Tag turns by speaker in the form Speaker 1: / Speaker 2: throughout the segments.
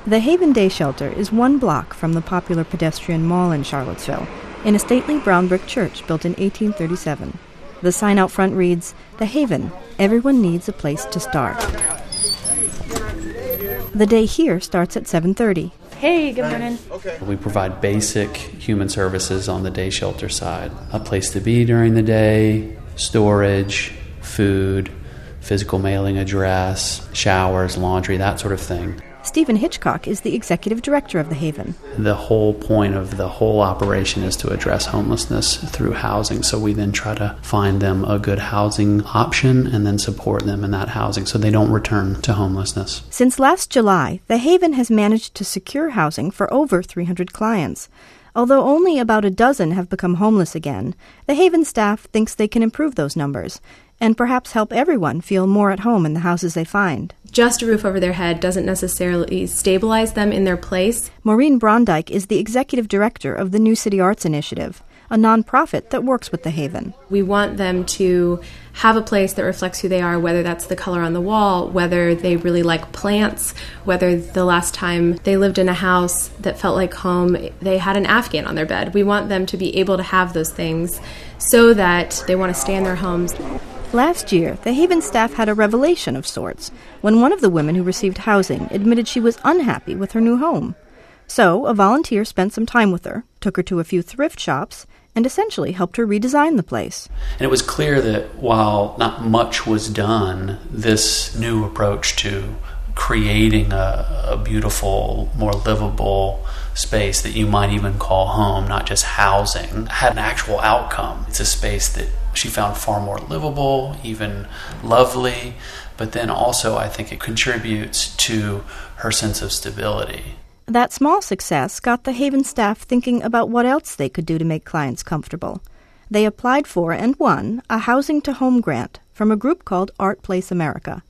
Speaker 1: The Haven Day Shelter is 1 block from the popular pedestrian mall in Charlottesville, in a stately brown brick church built in 1837. The sign out front reads, "The Haven, everyone needs a place to start." The day here starts at 7:30.
Speaker 2: Hey, good morning.
Speaker 3: We provide basic human services on the day shelter side. A place to be during the day, storage, food, physical mailing address, showers, laundry, that sort of thing.
Speaker 1: Stephen Hitchcock is the executive director of the Haven.
Speaker 3: The whole point of the whole operation is to address homelessness through housing. So we then try to find them a good housing option and then support them in that housing so they don't return to homelessness.
Speaker 1: Since last July, the Haven has managed to secure housing for over 300 clients. Although only about a dozen have become homeless again, the Haven staff thinks they can improve those numbers and perhaps help everyone feel more at home in the houses they find.
Speaker 2: Just a roof over their head doesn't necessarily stabilize them in their place.
Speaker 1: Maureen Brondike is the executive director of the New City Arts Initiative, a nonprofit that works with the Haven.
Speaker 2: We want them to have a place that reflects who they are, whether that's the color on the wall, whether they really like plants, whether the last time they lived in a house that felt like home, they had an Afghan on their bed. We want them to be able to have those things so that they want to stay in their homes.
Speaker 1: Last year, the Haven staff had a revelation of sorts when one of the women who received housing admitted she was unhappy with her new home. So, a volunteer spent some time with her, took her to a few thrift shops, and essentially helped her redesign the place.
Speaker 3: And it was clear that while not much was done, this new approach to creating a beautiful, more livable space that you might even call home, not just housing, had an actual outcome. It's a space that she found far more livable, even lovely, but then also I think it contributes to her sense of stability.
Speaker 1: That small success got the Haven staff thinking about what else they could do to make clients comfortable. They applied for and won a Housing to Home grant from a group called Art Place America.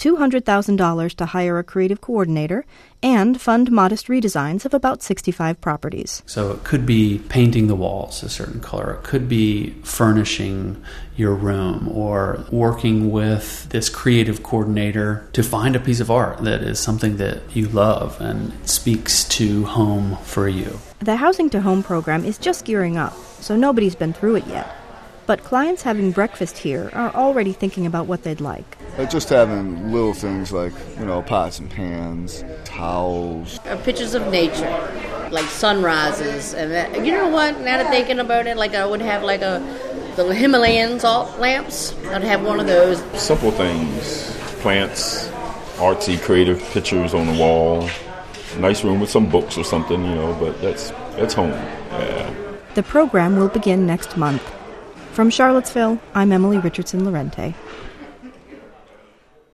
Speaker 1: $200,000 to hire a creative coordinator and fund modest redesigns of about 65 properties.
Speaker 3: So it could be painting the walls a certain color. It could be furnishing your room or working with this creative coordinator to find a piece of art that is something that you love and speaks to home for you.
Speaker 1: The Housing to Home program is just gearing up, so nobody's been through it yet. But clients having breakfast here are already thinking about what they'd like.
Speaker 4: Just having little things like, pots and pans, towels.
Speaker 5: Pictures of nature, like sunrises. And you know what, now that thinking about it, I would have the Himalayan salt lamps. I'd have one of those.
Speaker 6: Simple things, plants, artsy, creative pictures on the wall. Nice room with some books or something, but that's home. Yeah.
Speaker 1: The program will begin next month. From Charlottesville, I'm Emily Richardson Lorente.